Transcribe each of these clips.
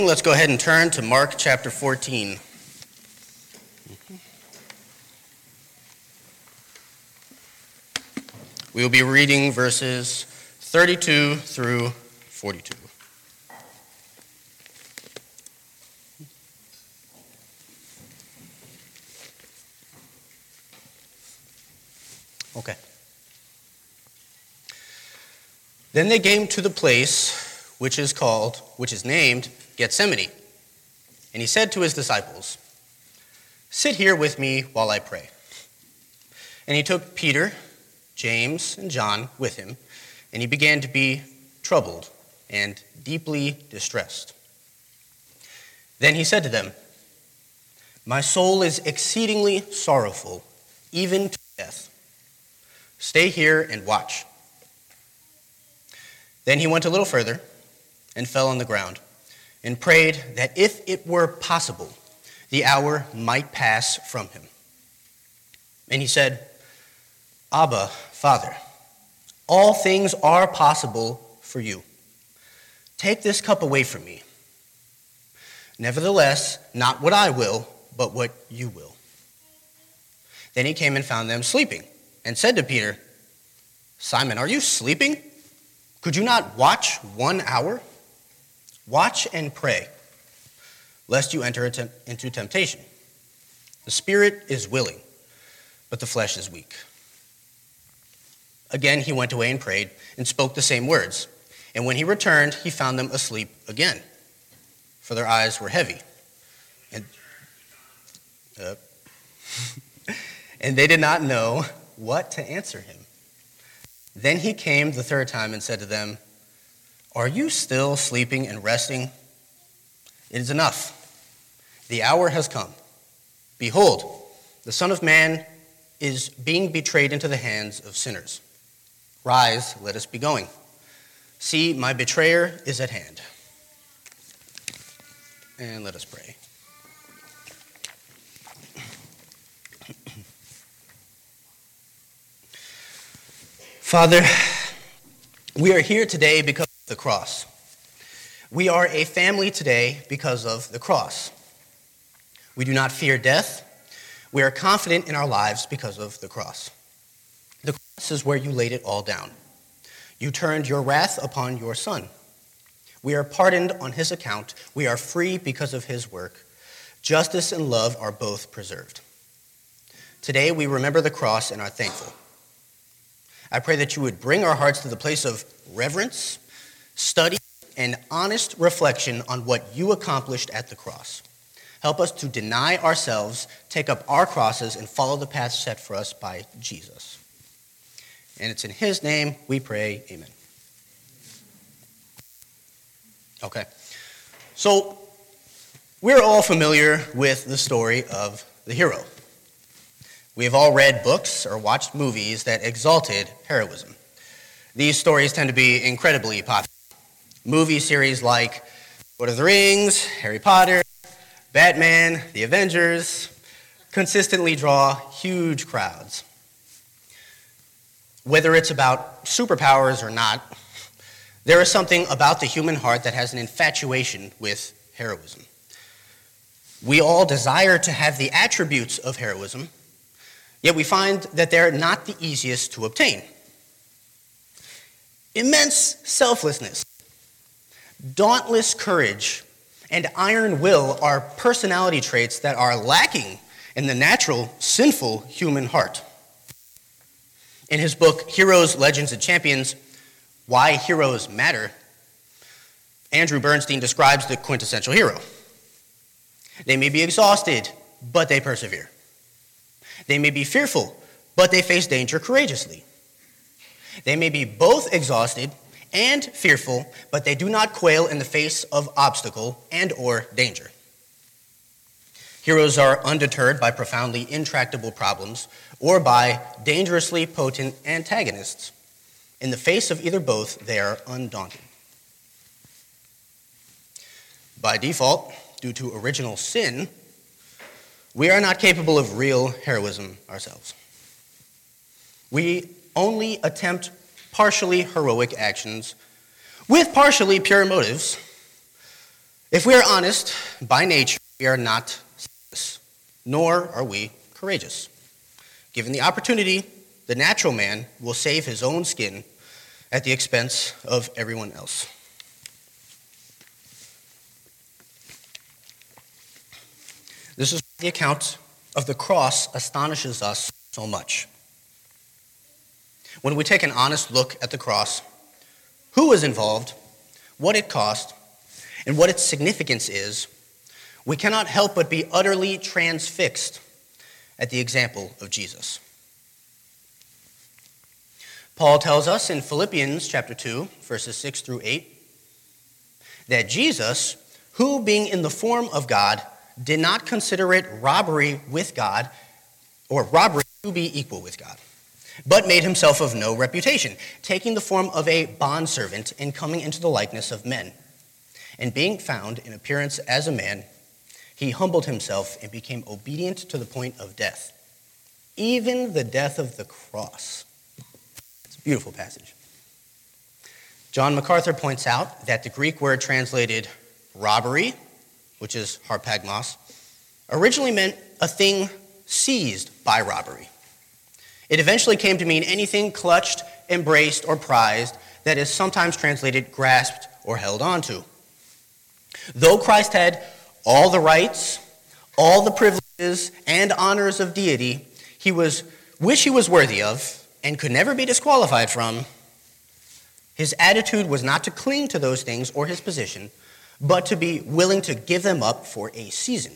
Let's go ahead and turn to Mark chapter 14. We will be reading verses 32 through 42. Okay. Then they came to the place which is named Gethsemane. And he said to his disciples, "Sit here with me while I pray." And he took Peter, James, and John with him, and he began to be troubled and deeply distressed. Then he said to them, "My soul is exceedingly sorrowful, even to death. Stay here and watch." Then he went a little further and fell on the ground and prayed that if it were possible, the hour might pass from him. And he said, "Abba, Father, all things are possible for you. Take this cup away from me. Nevertheless, not what I will, but what you will." Then he came and found them sleeping and said to Peter, "Simon, are you sleeping? Could you not watch 1 hour? Watch and pray, lest you enter into temptation. The spirit is willing, but the flesh is weak." Again he went away and prayed and spoke the same words. And when he returned, he found them asleep again, for their eyes were heavy. And they did not know what to answer him. Then he came the third time and said to them, "Are you still sleeping and resting? It is enough. The hour has come. Behold, the Son of Man is being betrayed into the hands of sinners. Rise, let us be going. See, my betrayer is at hand." And let us pray. Father, we are here today because of the cross. We are a family today because of the cross. We do not fear death. We are confident in our lives because of the cross. The cross is where you laid it all down. You turned your wrath upon your Son. We are pardoned on his account. We are free because of his work. Justice and love are both preserved. Today we remember the cross and are thankful. I pray that you would bring our hearts to the place of reverence, study, and honest reflection on what you accomplished at the cross. Help us to deny ourselves, take up our crosses, and follow the path set for us by Jesus. And it's in his name we pray, amen. Okay, so we're all familiar with the story of the hero. We have all read books or watched movies that exalted heroism. These stories tend to be incredibly popular. Movie series like Lord of the Rings, Harry Potter, Batman, The Avengers consistently draw huge crowds. Whether it's about superpowers or not, there is something about the human heart that has an infatuation with heroism. We all desire to have the attributes of heroism, yet we find that they're not the easiest to obtain. Immense selflessness, dauntless courage, and iron will are personality traits that are lacking in the natural, sinful human heart. In his book, Heroes, Legends, and Champions, Why Heroes Matter, Andrew Bernstein describes the quintessential hero. They may be exhausted, but they persevere. They may be fearful, but they face danger courageously. They may be both exhausted and fearful, but they do not quail in the face of obstacle and or danger. Heroes are undeterred by profoundly intractable problems or by dangerously potent antagonists. In the face of either both, they are undaunted. By default, due to original sin, we are not capable of real heroism ourselves. We only attempt partially heroic actions with partially pure motives If we are honest, by nature, we are not selfless, nor are we courageous. Given the opportunity, the natural man will save his own skin at the expense of everyone else. This is why the account of the cross astonishes us so much. When we take an honest look at the cross, who was involved, what it cost, and what its significance is, we cannot help but be utterly transfixed at the example of Jesus. Paul tells us in Philippians chapter 2, verses 6 through 8, that Jesus, who being in the form of God, did not consider it robbery with God, or robbery to be equal with God, but made himself of no reputation, taking the form of a bondservant and coming into the likeness of men. And being found in appearance as a man, he humbled himself and became obedient to the point of death, even the death of the cross. It's a beautiful passage. John MacArthur points out that the Greek word translated robbery, which is harpagmos, originally meant a thing seized by robbery. It eventually came to mean anything clutched, embraced, or prized that is sometimes translated grasped or held onto. Though Christ had all the rights, all the privileges, and honors of deity which he was worthy of and could never be disqualified from, his attitude was not to cling to those things or his position, but to be willing to give them up for a season.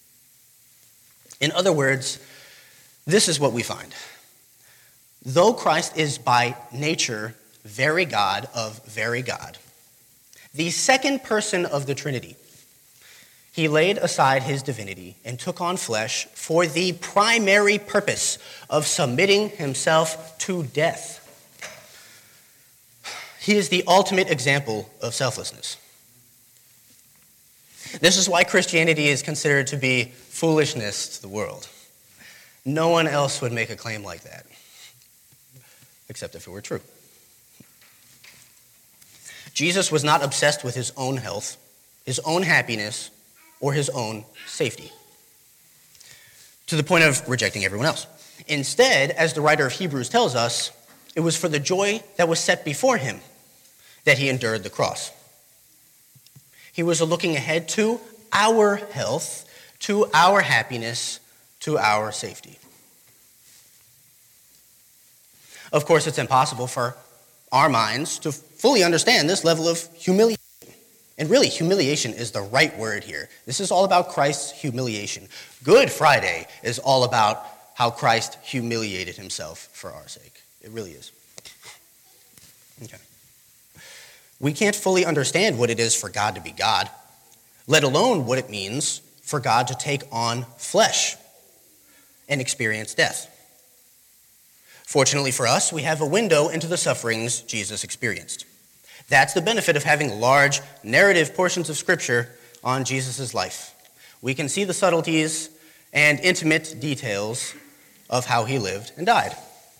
In other words, this is what we find. Though Christ is by nature very God of very God, the second person of the Trinity, he laid aside his divinity and took on flesh for the primary purpose of submitting himself to death. He is the ultimate example of selflessness. This is why Christianity is considered to be foolishness to the world. No one else would make a claim like that, except if it were true. Jesus was not obsessed with his own health, his own happiness, or his own safety, to the point of rejecting everyone else. Instead, as the writer of Hebrews tells us, it was for the joy that was set before him that he endured the cross. He was looking ahead to our health, to our happiness, to our safety. Of course, it's impossible for our minds to fully understand this level of humiliation. And really, humiliation is the right word here. This is all about Christ's humiliation. Good Friday is all about how Christ humiliated himself for our sake. It really is. Okay. We can't fully understand what it is for God to be God, let alone what it means for God to take on flesh and experience death. Fortunately for us, we have a window into the sufferings Jesus experienced. That's the benefit of having large narrative portions of Scripture on Jesus' life. We can see the subtleties and intimate details of how he lived and died.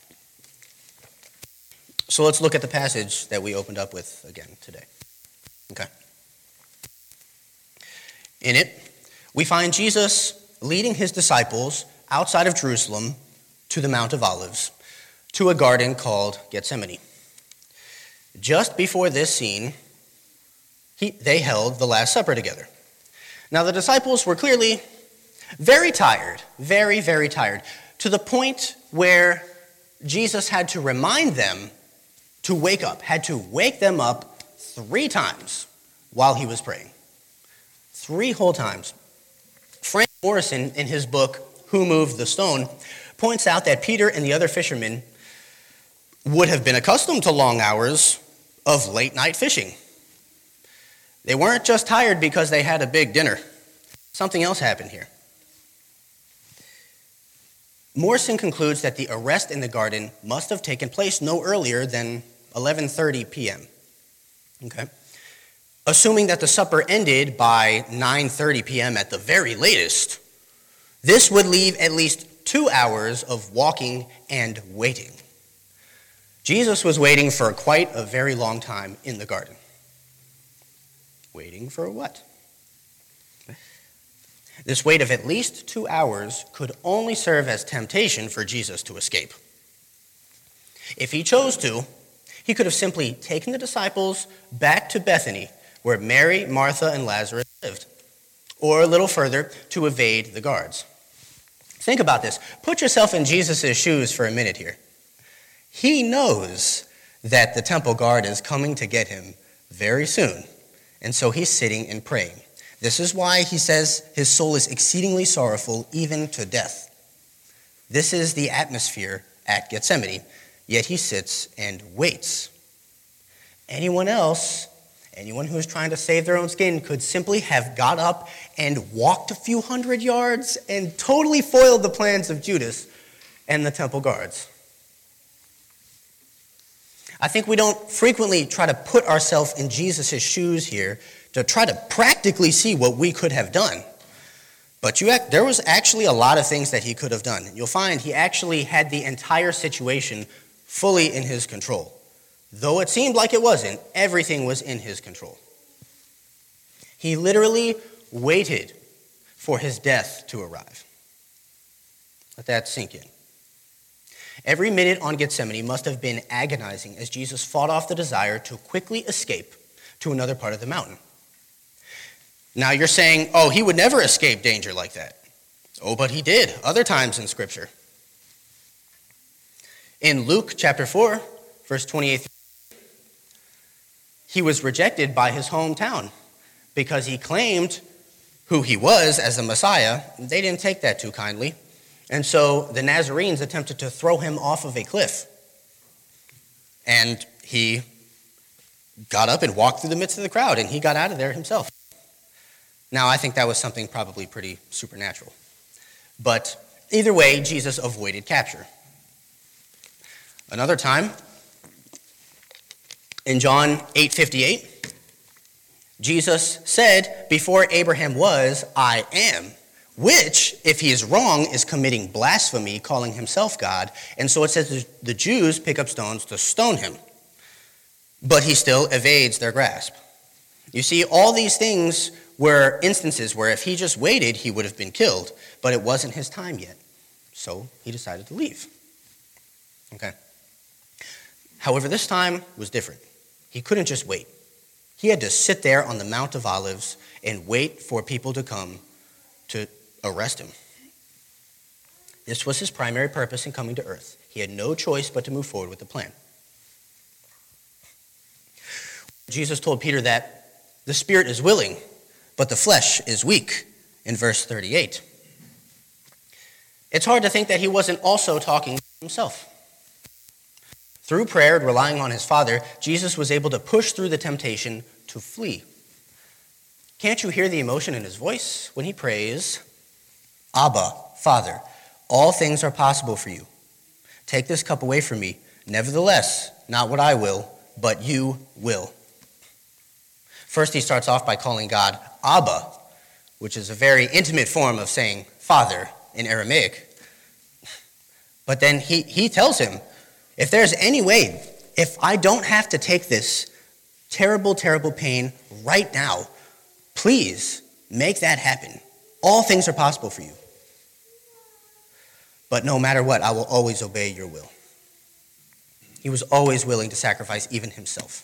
So let's look at the passage that we opened up with again today. Okay. In it, we find Jesus leading his disciples outside of Jerusalem to the Mount of Olives, to a garden called Gethsemane. Just before this scene, they held the Last Supper together. Now, the disciples were clearly very tired, very, very tired, to the point where Jesus had to remind them to wake up, had to wake them up 3 times while he was praying. 3 whole times. Frank Morrison, in his book, Who Moved the Stone, points out that Peter and the other fishermen would have been accustomed to long hours of late-night fishing. They weren't just tired because they had a big dinner. Something else happened here. Morrison concludes that the arrest in the garden must have taken place no earlier than 11:30 p.m. Okay? Assuming that the supper ended by 9:30 p.m. at the very latest, this would leave at least 2 hours of walking and waiting. Jesus was waiting for quite a very long time in the garden. Waiting for what? This wait of at least 2 hours could only serve as temptation for Jesus to escape. If he chose to, he could have simply taken the disciples back to Bethany, where Mary, Martha, and Lazarus lived, or a little further to evade the guards. Think about this. Put yourself in Jesus' shoes for a minute here. He knows that the temple guard is coming to get him very soon, and so he's sitting and praying. This is why he says his soul is exceedingly sorrowful, even to death. This is the atmosphere at Gethsemane, yet he sits and waits. Anyone who is trying to save their own skin could simply have got up and walked a few hundred yards and totally foiled the plans of Judas and the temple guards. I think we don't frequently try to put ourselves in Jesus' shoes here to try to practically see what we could have done. But there was actually a lot of things that he could have done. You'll find he actually had the entire situation fully in his control. Though it seemed like it wasn't, everything was in his control. He literally waited for his death to arrive. Let that sink in. Every minute on Gethsemane must have been agonizing as Jesus fought off the desire to quickly escape to another part of the mountain. Now you're saying, oh, he would never escape danger like that. Oh, but he did other times in Scripture. In Luke chapter 4, verse 28, he was rejected by his hometown because he claimed who he was as the Messiah. They didn't take that too kindly. And so the Nazarenes attempted to throw him off of a cliff. And he got up and walked through the midst of the crowd, and he got out of there himself. Now, I think that was something probably pretty supernatural. But either way, Jesus avoided capture. Another time, in John 8:58, Jesus said, "Before Abraham was, I am," which, if he is wrong, is committing blasphemy, calling himself God. And so it says the Jews pick up stones to stone him. But he still evades their grasp. You see, all these things were instances where if he just waited, he would have been killed. But it wasn't his time yet. So he decided to leave. Okay. However, this time was different. He couldn't just wait. He had to sit there on the Mount of Olives and wait for people to come to arrest him. This was his primary purpose in coming to earth. He had no choice but to move forward with the plan. Jesus told Peter that the spirit is willing, but the flesh is weak, in verse 38. It's hard to think that he wasn't also talking to himself. Through prayer and relying on his Father, Jesus was able to push through the temptation to flee. Can't you hear the emotion in his voice when he prays, "Abba, Father, all things are possible for you. Take this cup away from me. Nevertheless, not what I will, but you will." First, he starts off by calling God Abba, which is a very intimate form of saying Father in Aramaic. But then he tells him, if there's any way, if I don't have to take this terrible, terrible pain right now, please make that happen. All things are possible for you. But no matter what, I will always obey your will. He was always willing to sacrifice even himself.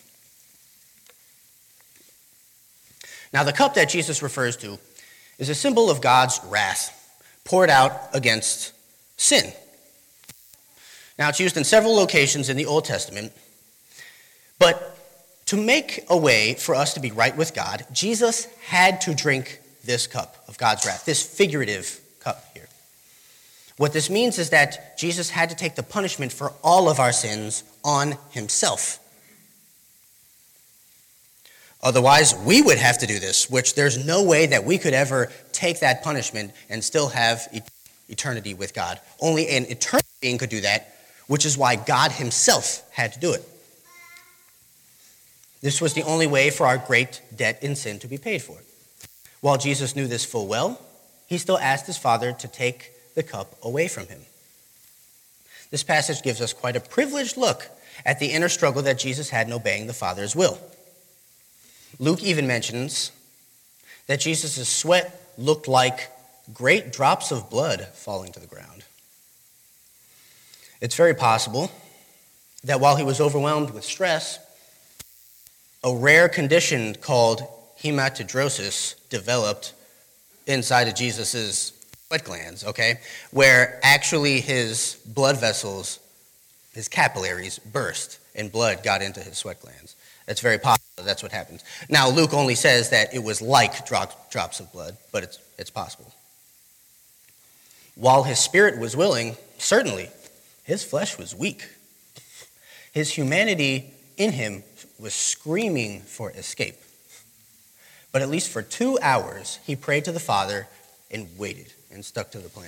Now, the cup that Jesus refers to is a symbol of God's wrath poured out against sin. Now, it's used in several locations in the Old Testament, but to make a way for us to be right with God, Jesus had to drink this cup of God's wrath, this figurative cup here. What this means is that Jesus had to take the punishment for all of our sins on himself. Otherwise, we would have to do this, which there's no way that we could ever take that punishment and still have eternity with God. Only an eternal being could do that, which is why God himself had to do it. This was the only way for our great debt in sin to be paid for. While Jesus knew this full well, he still asked his Father to take the cup away from him. This passage gives us quite a privileged look at the inner struggle that Jesus had in obeying the Father's will. Luke even mentions that Jesus' sweat looked like great drops of blood falling to the ground. It's very possible that while he was overwhelmed with stress, a rare condition called hematidrosis developed inside of Jesus' sweat glands, okay, where actually his blood vessels, his capillaries burst and blood got into his sweat glands. That's very possible. That's what happens. Now, Luke only says that it was like drops of blood, but it's possible. While his spirit was willing, certainly, his flesh was weak. His humanity in him was screaming for escape. But at least for 2 hours, he prayed to the Father and waited and stuck to the plan.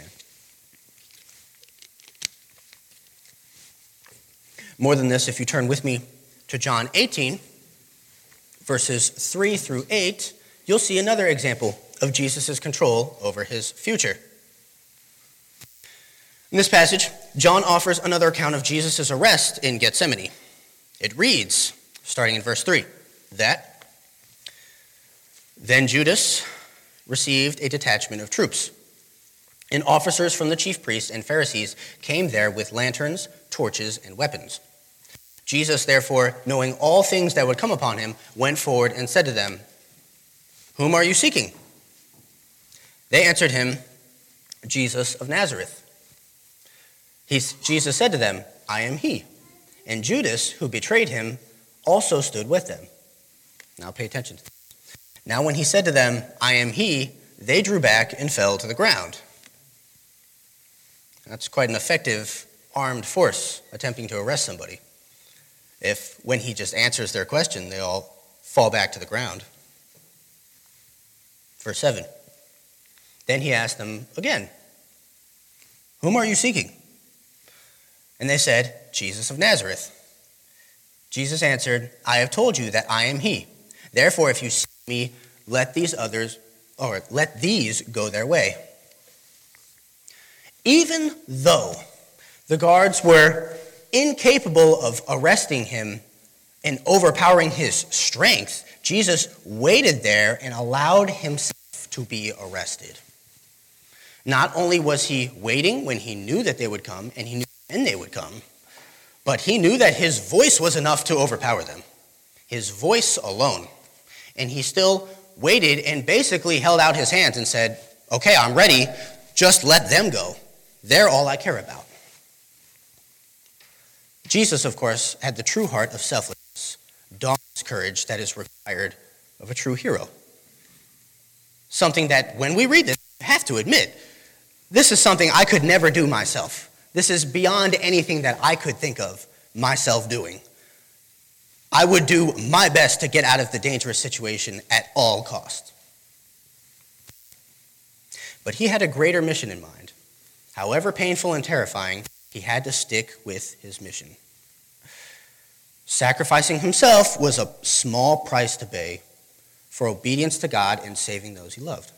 More than this, if you turn with me to John 18, verses 3 through 8, you'll see another example of Jesus' control over his future. In this passage, John offers another account of Jesus' arrest in Gethsemane. It reads, starting in verse 3, that then Judas received a detachment of troops, and officers from the chief priests and Pharisees came there with lanterns, torches, and weapons. Jesus, therefore, knowing all things that would come upon him, went forward and said to them, "Whom are you seeking?" They answered him, "Jesus of Nazareth." Jesus said to them, "I am he." And Judas, who betrayed him, also stood with them. Now pay attention. Now when he said to them, "I am he," they drew back and fell to the ground. That's quite an effective armed force attempting to arrest somebody. If when he just answers their question, they all fall back to the ground. Verse 7. Then he asked them again, "Whom are you seeking?" And they said, "Jesus of Nazareth." Jesus answered, "I have told you that I am he. Therefore, if you seek me, let these go their way." Even though the guards were incapable of arresting him and overpowering his strength, Jesus waited there and allowed himself to be arrested. Not only was he waiting when he knew that they would come, and he knew when they would come, but he knew that his voice was enough to overpower them. His voice alone. And he still waited and basically held out his hands and said, "Okay, I'm ready. Just let them go. They're all I care about." Jesus, of course, had the true heart of selflessness, dauntless courage that is required of a true hero. Something that, when we read this, I have to admit, this is something I could never do myself. This is beyond anything that I could think of myself doing. I would do my best to get out of the dangerous situation at all costs. But he had a greater mission in mind. However painful and terrifying, he had to stick with his mission. Sacrificing himself was a small price to pay for obedience to God and saving those he loved.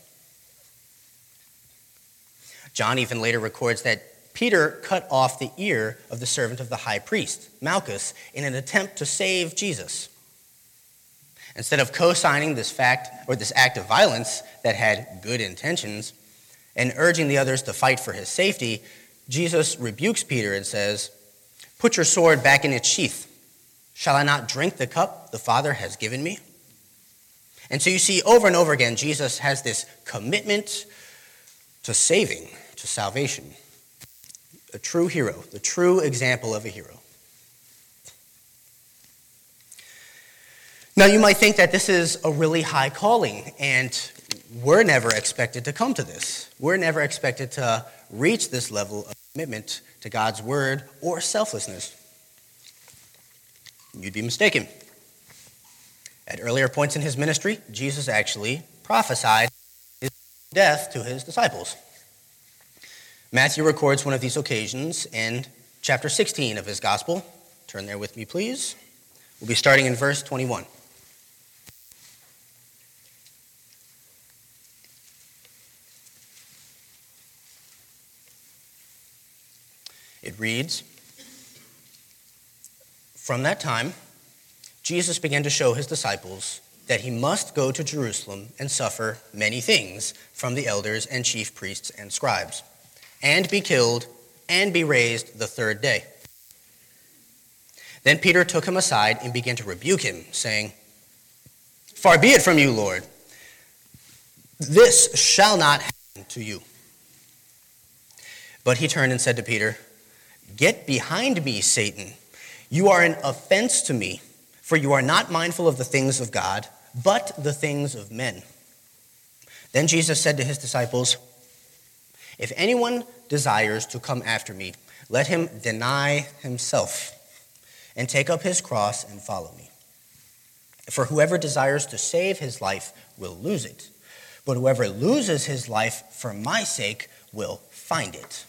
John even later records that Peter cut off the ear of the servant of the high priest, Malchus, in an attempt to save Jesus. Instead of co-signing this act of violence that had good intentions and urging the others to fight for his safety, Jesus rebukes Peter and says, "Put your sword back in its sheath. Shall I not drink the cup the Father has given me?" And so you see over and over again, Jesus has this commitment to saving, to salvation. A true hero, the true example of a hero. Now you might think that this is a really high calling, and we're never expected to come to this. We're never expected to reach this level of commitment to God's word or selflessness. You'd be mistaken. At earlier points in his ministry, Jesus actually prophesied his death to his disciples. Matthew records one of these occasions in chapter 16 of his gospel. Turn there with me, please. We'll be starting in verse 21. It reads, "From that time, Jesus began to show his disciples that he must go to Jerusalem and suffer many things from the elders and chief priests and scribes, and be killed and be raised the third day. Then Peter took him aside and began to rebuke him, saying, "Far be it from you, Lord. This shall not happen to you." But he turned and said to Peter, "Get behind me, Satan. You are an offense to me, for you are not mindful of the things of God, but the things of men." Then Jesus said to his disciples, "If anyone desires to come after me, let him deny himself and take up his cross and follow me. For whoever desires to save his life will lose it, but whoever loses his life for my sake will find it."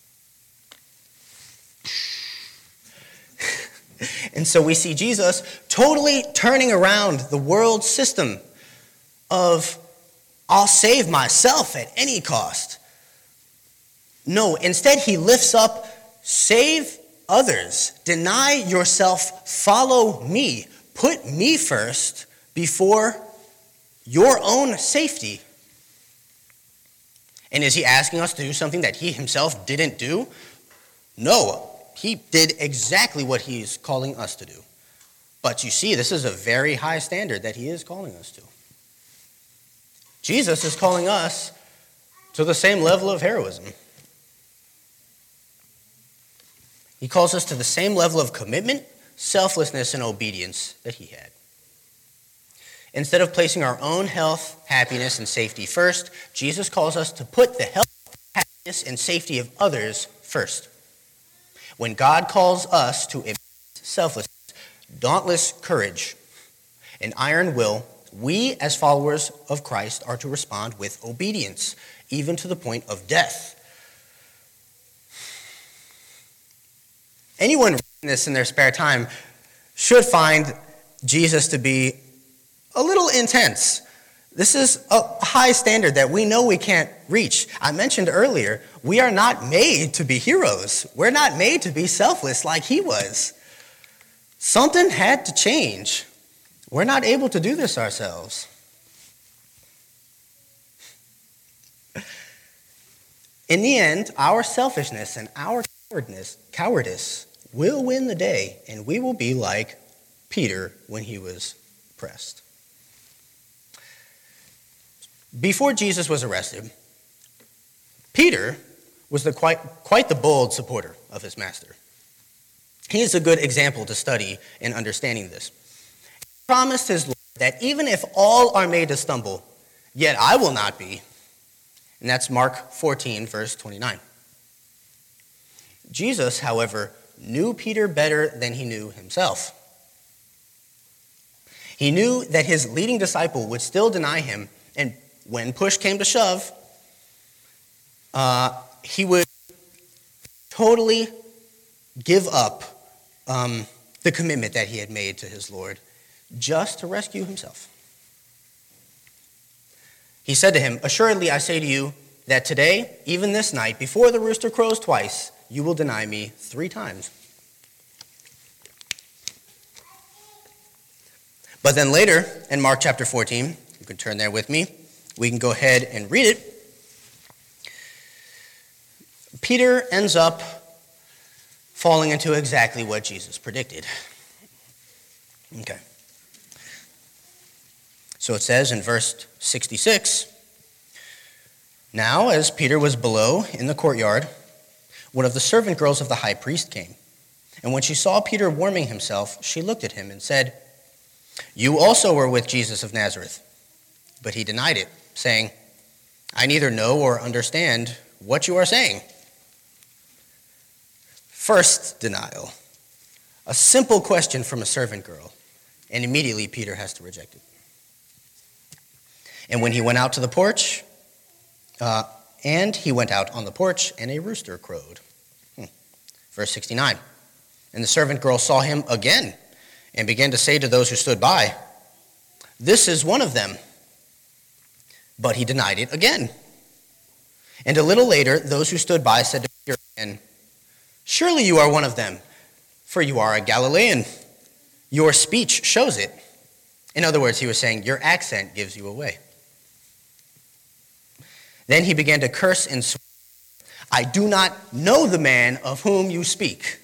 And so we see Jesus totally turning around the world system of, I'll save myself at any cost. No, instead he lifts up, save others, deny yourself, follow me, put me first before your own safety. And is he asking us to do something that he himself didn't do? No. He did exactly what he's calling us to do. But you see, this is a very high standard that he is calling us to. Jesus is calling us to the same level of heroism. He calls us to the same level of commitment, selflessness, and obedience that he had. Instead of placing our own health, happiness, and safety first, Jesus calls us to put the health, happiness, and safety of others first. When God calls us to selflessness, dauntless courage, and iron will, we as followers of Christ are to respond with obedience, even to the point of death. Anyone reading this in their spare time should find Jesus to be a little intense. This is a high standard that we know we can't reach. I mentioned earlier, we are not made to be heroes. We're not made to be selfless like he was. Something had to change. We're not able to do this ourselves. In the end, our selfishness and our cowardice will win the day, and we will be like Peter when he was pressed. Before Jesus was arrested, Peter was quite the bold supporter of his master. He is a good example to study in understanding this. He promised his Lord that even if all are made to stumble, yet I will not be. And that's Mark 14, verse 29. Jesus, however, knew Peter better than he knew himself. He knew that his leading disciple would still deny him, and when push came to shove, he would totally give up the commitment that he had made to his Lord just to rescue himself. He said to him, "Assuredly, I say to you that today, even this night, before the rooster crows twice, you will deny me 3 times. But then later, in Mark chapter 14, you can turn there with me, we can go ahead and read it. Peter ends up falling into exactly what Jesus predicted. Okay. So it says in verse 66, "Now, as Peter was below in the courtyard, one of the servant girls of the high priest came. And when she saw Peter warming himself, she looked at him and said, 'You also were with Jesus of Nazareth.' But he denied it, saying, 'I neither know or understand what you are saying.'" First denial. A simple question from a servant girl, and immediately Peter has to reject it. And when he went out to the porch, and a rooster crowed. Verse 69. And the servant girl saw him again and began to say to those who stood by, "This is one of them." But he denied it again. And a little later, those who stood by said to Peter again, "Surely you are one of them, for you are a Galilean. Your speech shows it." In other words, he was saying, your accent gives you away. Then he began to curse and swear, I do not know the man of whom you speak.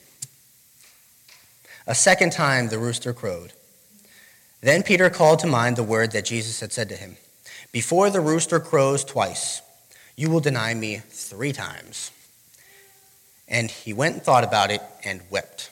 A second time the rooster crowed. Then Peter called to mind the word that Jesus had said to him, before the rooster crows twice, you will deny me 3 times. And he went and thought about it and wept.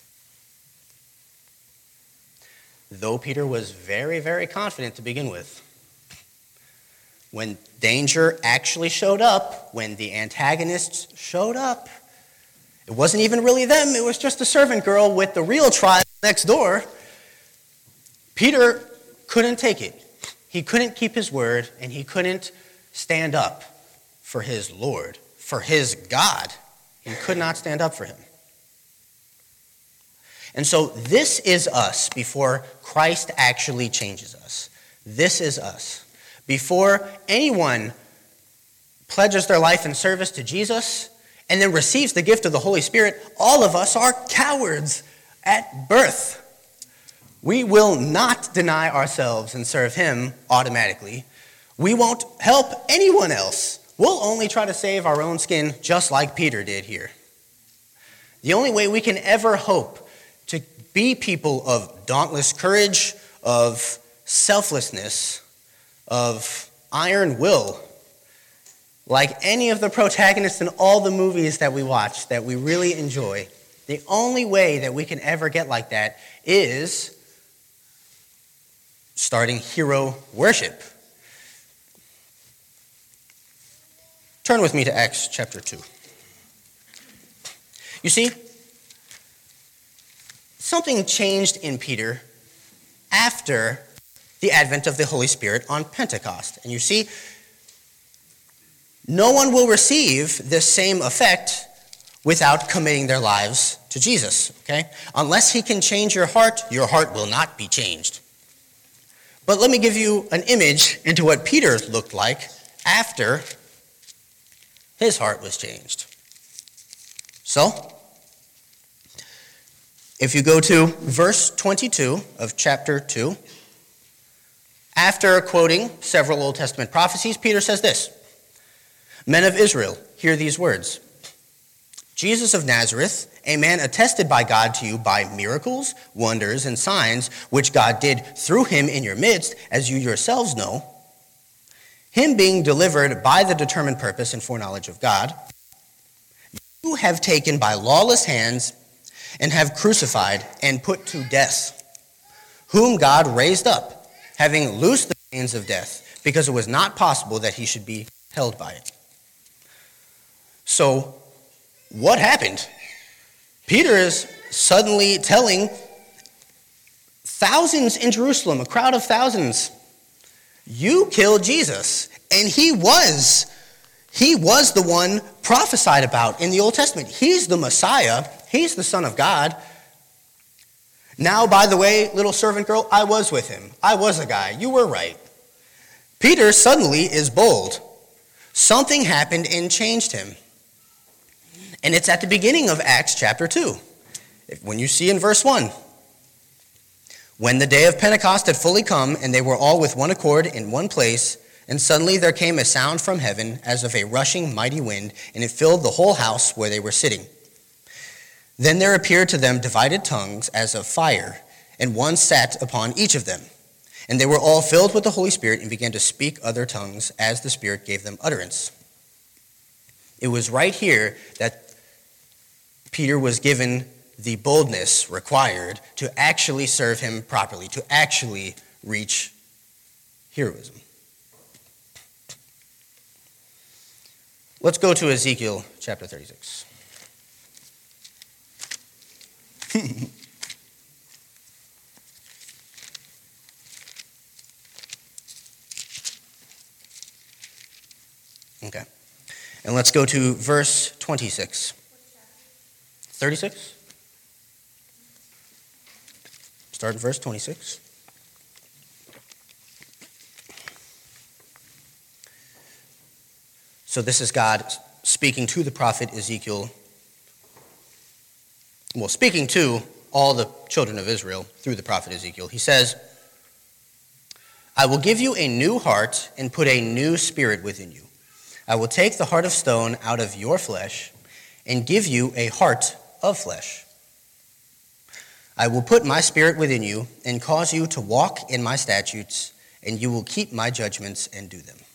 Though Peter was very, very confident to begin with, when danger actually showed up, when the antagonists showed up, it wasn't even really them, it was just a servant girl with the real trial next door. Peter couldn't take it. He couldn't keep his word, and he couldn't stand up for his Lord, for his God. He could not stand up for him. And so this is us before Christ actually changes us. This is us. Before anyone pledges their life in service to Jesus and then receives the gift of the Holy Spirit, all of us are cowards at birth. We will not deny ourselves and serve him automatically. We won't help anyone else. We'll only try to save our own skin just like Peter did here. The only way we can ever hope to be people of dauntless courage, of selflessness, of iron will, like any of the protagonists in all the movies that we watch that we really enjoy, the only way that we can ever get like that is starting hero worship. Turn with me to Acts chapter 2. You see, something changed in Peter after the advent of the Holy Spirit on Pentecost. And you see, no one will receive this same effect without committing their lives to Jesus, okay? Unless he can change your heart will not be changed. But let me give you an image into what Peter looked like after his heart was changed. So, if you go to verse 22 of chapter 2, after quoting several Old Testament prophecies, Peter says this, Men of Israel, hear these words. Jesus of Nazareth, a man attested by God to you by miracles, wonders, and signs, which God did through him in your midst, as you yourselves know, him being delivered by the determined purpose and foreknowledge of God, you have taken by lawless hands and have crucified and put to death, whom God raised up, having loosed the chains of death, because it was not possible that he should be held by it. So, what happened? Peter is suddenly telling thousands in Jerusalem, a crowd of thousands, you killed Jesus. And he was the one prophesied about in the Old Testament. He's the Messiah. He's the Son of God. Now, by the way, little servant girl, I was with him. I was a guy. You were right. Peter suddenly is bold. Something happened and changed him. And it's at the beginning of Acts chapter 2. When you see in verse 1, when the day of Pentecost had fully come, and they were all with one accord in one place, and suddenly there came a sound from heaven as of a rushing mighty wind, and it filled the whole house where they were sitting. Then there appeared to them divided tongues as of fire, and one sat upon each of them. And they were all filled with the Holy Spirit and began to speak other tongues as the Spirit gave them utterance. It was right here that Peter was given the boldness required to actually serve him properly, to actually reach heroism. Let's go to Ezekiel chapter 36. Okay. And let's go to verse 26. 36? Start in verse 26. So this is God speaking to the prophet Ezekiel. Well, speaking to all the children of Israel through the prophet Ezekiel. He says, I will give you a new heart and put a new spirit within you. I will take the heart of stone out of your flesh and give you a heart of flesh. I will put my spirit within you and cause you to walk in my statutes, and you will keep my judgments and do them.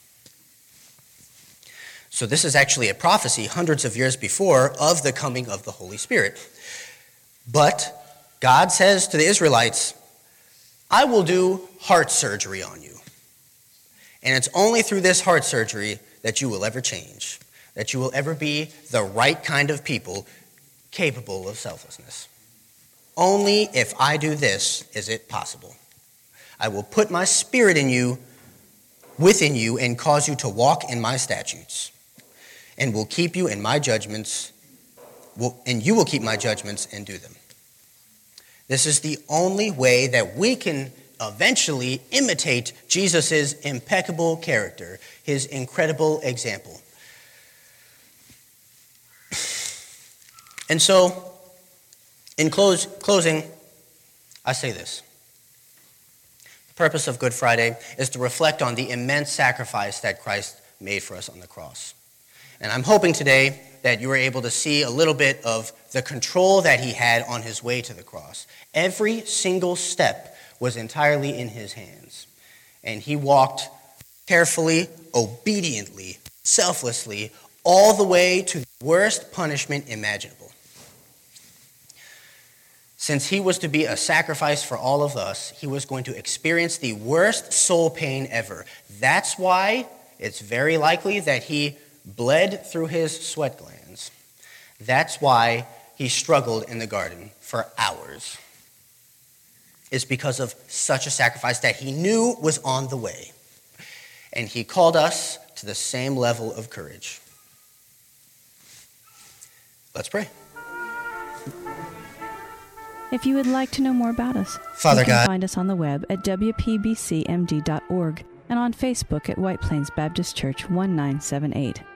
So this is actually a prophecy hundreds of years before of the coming of the Holy Spirit. But God says to the Israelites, I will do heart surgery on you. And it's only through this heart surgery that you will ever change, that you will ever be the right kind of people capable of selflessness. Only if I do this is it possible. I will put my spirit in you, within you, and cause you to walk in my statutes, and will keep you in my judgments, and you will keep my judgments and do them. This is the only way that we can eventually imitate Jesus' impeccable character, his incredible example. And so, in closing, I say this. The purpose of Good Friday is to reflect on the immense sacrifice that Christ made for us on the cross. And I'm hoping today that you were able to see a little bit of the control that he had on his way to the cross. Every single step was entirely in his hands. And he walked carefully, obediently, selflessly, all the way to the worst punishment imaginable. Since he was to be a sacrifice for all of us, he was going to experience the worst soul pain ever. That's why it's very likely that he bled through his sweat glands. That's why he struggled in the garden for hours. It's because of such a sacrifice that he knew was on the way. And he called us to the same level of courage. Let's pray. If you would like to know more about us, Father you can God, find us on the web at wpbcmd.org and on Facebook at White Plains Baptist Church 1978.